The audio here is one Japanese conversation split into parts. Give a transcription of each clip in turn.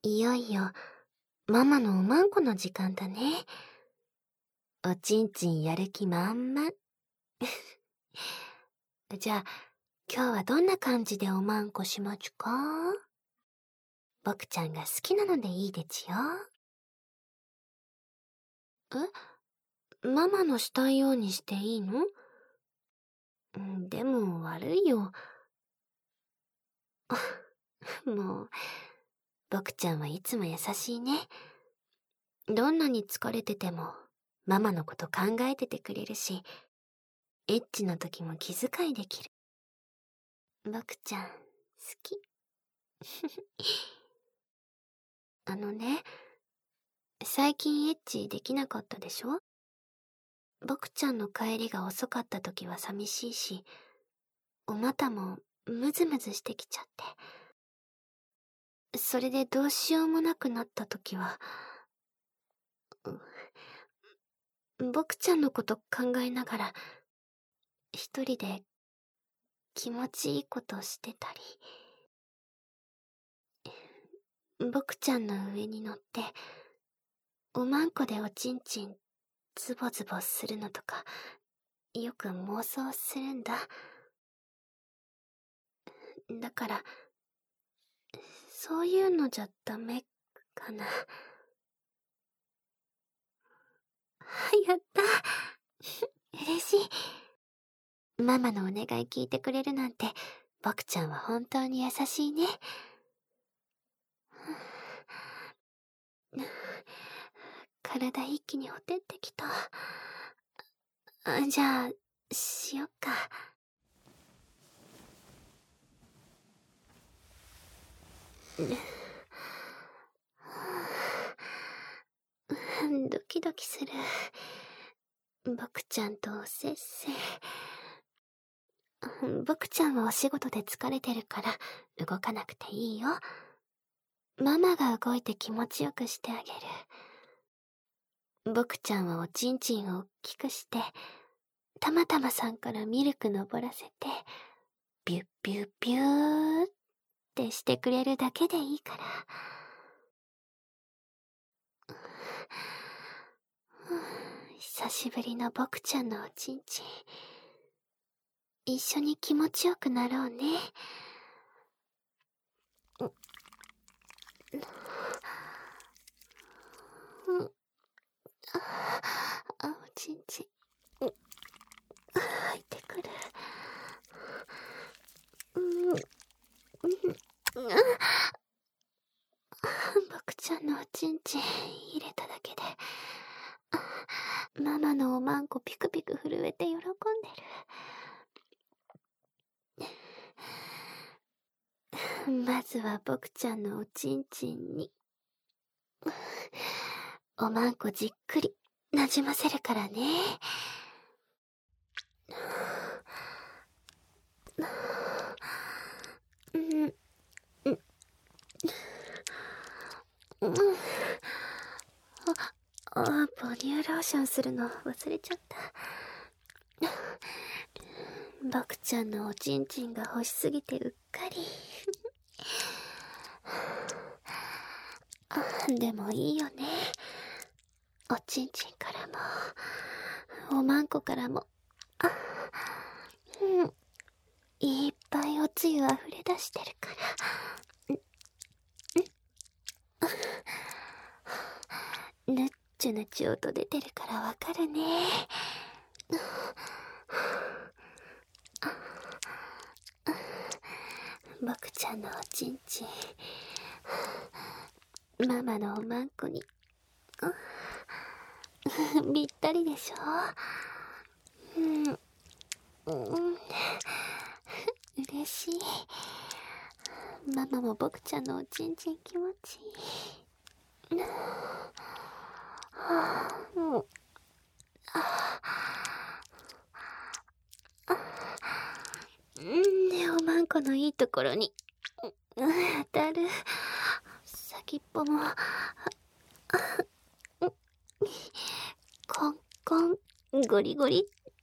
いよいよママのおまんこの時間だね。おちんちんやる気満々。じゃあ今日はどんな感じでおまんこしまちゅか？僕ちゃんが好きなのでいいでちよ。ママのしたいようにしていいの？でも悪いよ。もう、僕ちゃんはいつも優しいね。どんなに疲れてても、ママのこと考えててくれるし、エッチな時も気遣いできる。僕ちゃん、好き。最近エッチできなかったでしょ？僕ちゃんの帰りが遅かった時は寂しいし、お股もムズムズしてきちゃって。それでどうしようもなくなった時は、僕ちゃんのこと考えながら、一人で気持ちいいことしてたり、僕ちゃんの上に乗って、おまんこでおちんちんズボズボするのとか、よく妄想するんだ。だから、そういうのじゃダメかな。やった。嬉しい。ママのお願い聞いてくれるなんて、僕ちゃんは本当に優しいね。体一気にほてってきた。じゃあ、しよっか。ドキドキする。僕ちゃんとおせっせ。僕ちゃんはお仕事で疲れてるから動かなくていいよ。ママが動いて気持ちよくしてあげる。僕ちゃんはおちんちんを大きくして、たまたまさんからミルクのぼらせて、ビュッビュッビューってしてくれるだけでいいから。久しぶりの僕ちゃんのおちんちん。一緒に気持ちよくなろうね。おちんちん。入ってくる。僕ちゃんのおちんちん入れただけで、ママのおまんこピクピク震えて喜んでる。まずは僕ちゃんのおちんちんに、おまんこじっくりなじませるからね。ボディーローションするの忘れちゃった。僕ちゃんのおちんちんが欲しすぎてうっかり。でもいいよね。おちんちんからも、おまんこからも、いっぱいおつゆあふれ出してるから。ぬっちゅぬちゅ音出てるからわかるね。僕ちゃんのおちんちん、ママのおまんこにぴったりでしょ。嬉しい。ママも僕ちゃんのおちんちん気持ちいい。おまんこのいいところに当たる。先っぽもコンコンゴリゴリ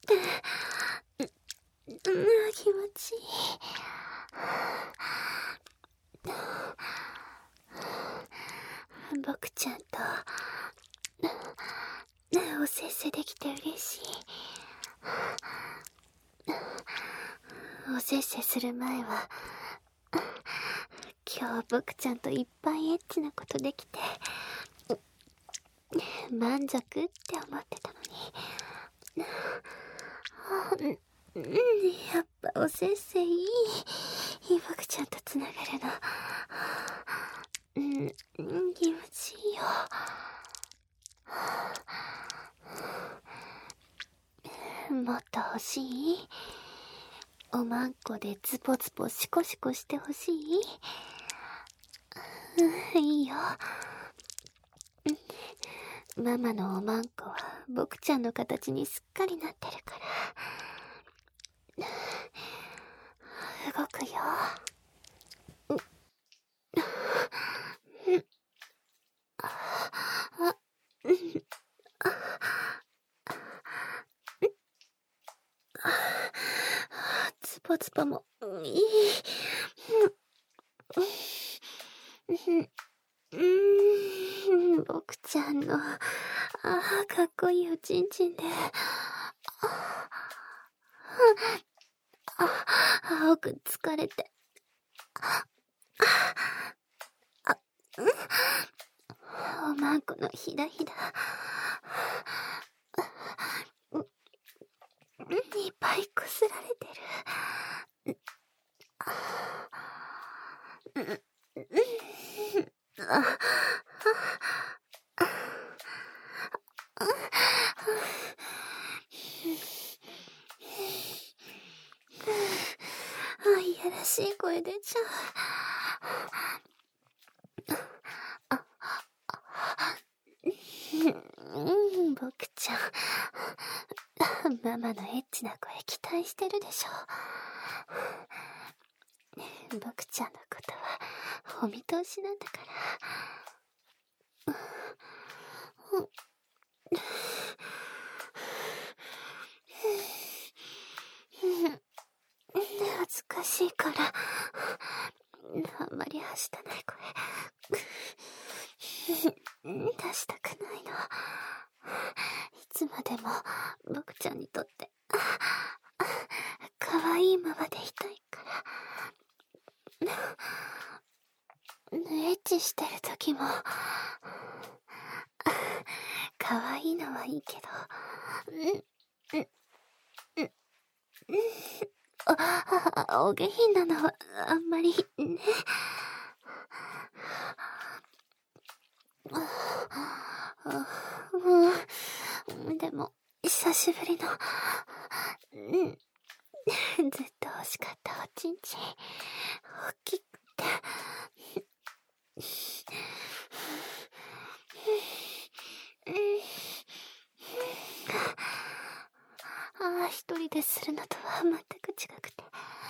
気持ちいい。 僕ちゃんとおせっせできて嬉しい。おせっせする前は今日僕ちゃんといっぱいエッチなことできて満足って思ってたのに、やっぱおせっせいい。僕ちゃんとつながるの気持ちいいよ。もっと欲しい？おまんこでズポズポシコシコしてほしい？いいよ。ママのおまんこは僕ちゃんの形にすっかりなってるから。動くよ。ズポズポもいい。僕ちゃんのかっこいいおちんちんで青く疲れておまんこのひだひだいっぱいこすられてる。いやらしい声出ちゃう。僕ちゃん、ママのエッチな声期待してるでしょ。僕ちゃんのことはお見通しなんだから。恥ずかしいからあんまりはしたない声出したくないの。いつまでも僕ちゃんにとって可愛いままでいたいから。エッチしてる時も可愛いのはいいけど、お下品なのはあんまりね。でも久しぶりのずっと欲しかったおちんちん大きくて一人でするのとは全く違くて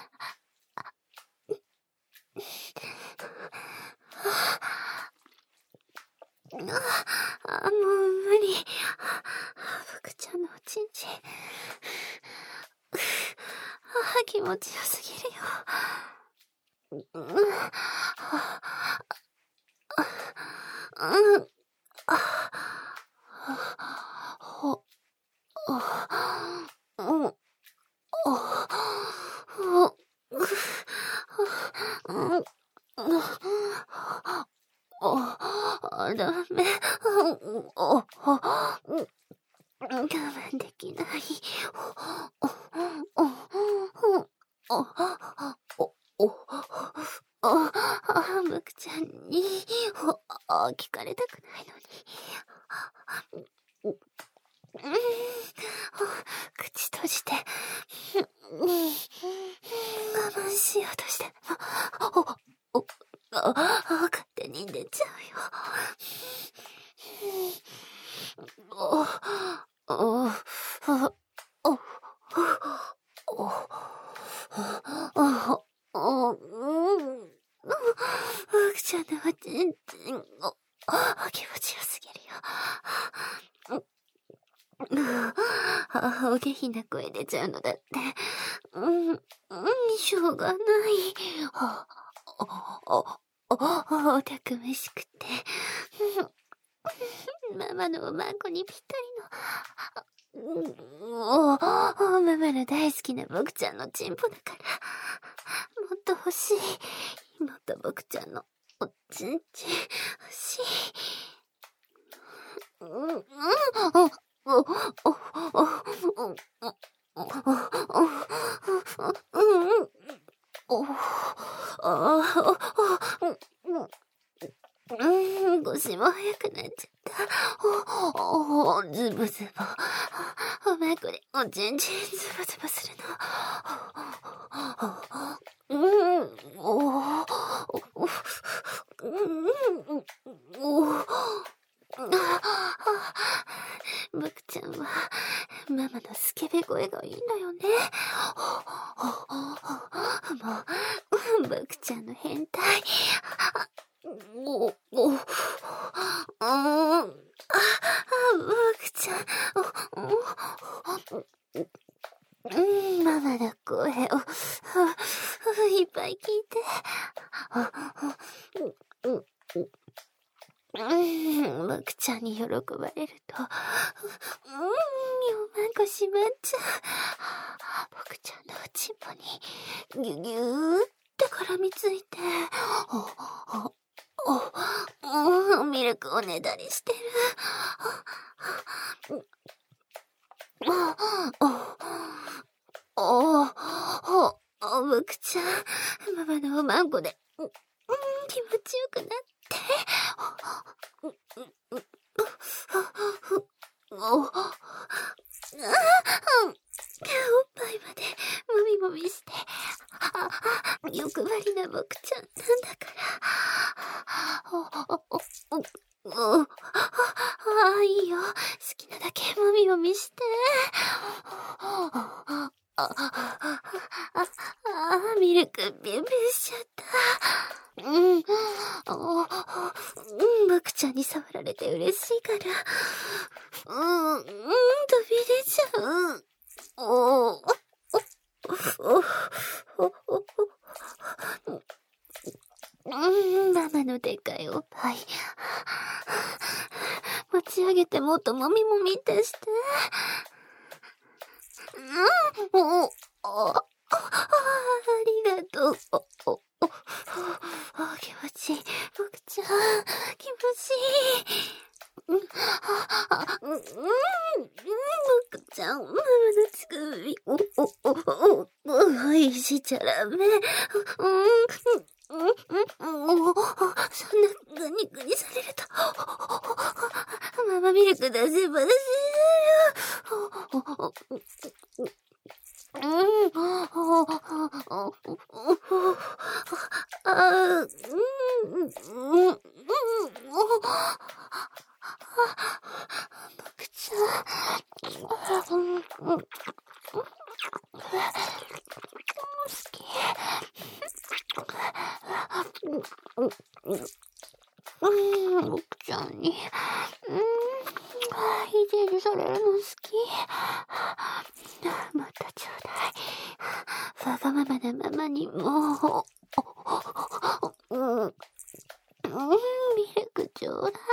もう無理。僕ちゃんのおちんちん気持ちよすぎるよ。ダメ。我慢できない。僕ちゃんに聞かれたくないのに。口閉じて我慢しようとして勝手に出ちゃうよ。僕ちゃんのおちんちん気持ちよすぎるよ。お下品な声出ちゃうのだって。しょうがない。 たくましくて、ママのおまんこにぴったりの、ママの大好きな僕ちゃんのチンポだから、もっと欲しい。もっと僕ちゃんのおちんちん欲しい。腰も速くなっちゃった。ズボズボ。お前これ、おちんちんズボズボするの。僕ちゃんは、ママのスケベ声がいいんだよね。もう、僕ちゃんの変態。僕ちゃん。ママの声をいっぱい聞いて。僕ちゃんに喜ばれると、おまんこしまっちゃう。僕ちゃんのおちんぽにギュギューって絡みついて、ミルクをねだりしてる。僕ちゃん、ママのおまんこで、気持ちよくなって。おっぱいまでもみもみして、欲張りな僕ちゃんなんだから。いいよ。好きなだけもみもみして。ミルクビュンビュンしちゃった。僕ちゃんに触られて嬉しいから。飛び出ちゃう。ママのでかいおっぱい。持ち上げてもっともみもみってして。ありがとう。気持ちいい。僕ちゃん、気持ちいい。僕ちゃん、ママの乳首。いじっちゃダメ。そんなグニグニされると、ママミルク出せば出せるよ。僕ちゃん、好き。僕ちゃんに、いじりされるの好き。もっとちょうだい。わがままなママにも、ミルクちょうだい。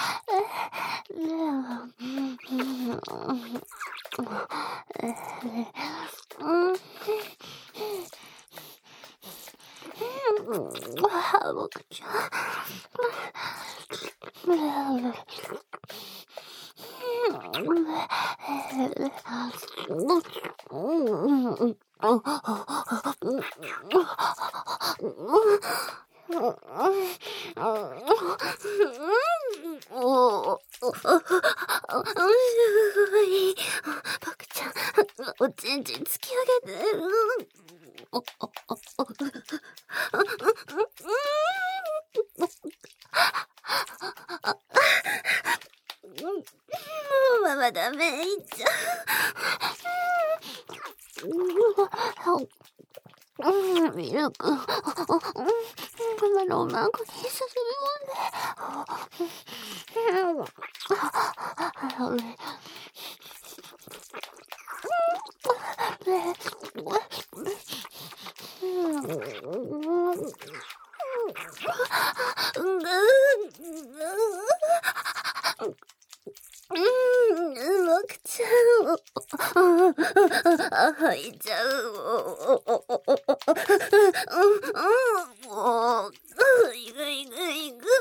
僕ちゃん。僕ちゃん、おちんちん突き上げて。ママダメ、いっちゃう。ミルク。ママのおまんこにさせるもんね。 吐いちゃう。いぐいぐいぐいぐ。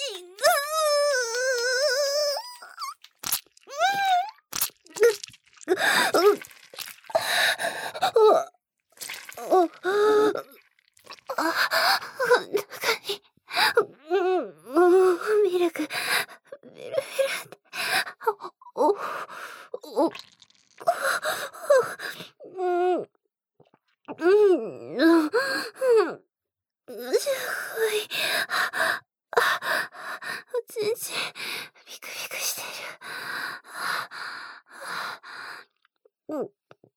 ミルク、ベルベル。お、お、すごい。全然、ビクビクしてる。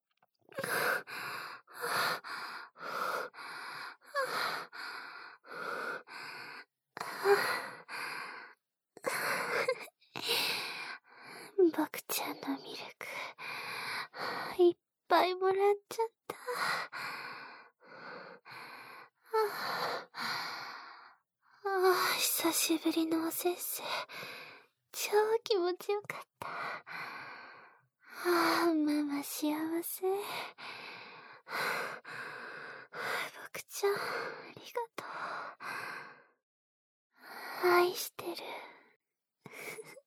ボクちゃんのミルク、いっぱいもらっちゃった。久しぶりのおせっせ。超気持ちよかった。ママ幸せ。ボクちゃん、ありがとう。愛してる。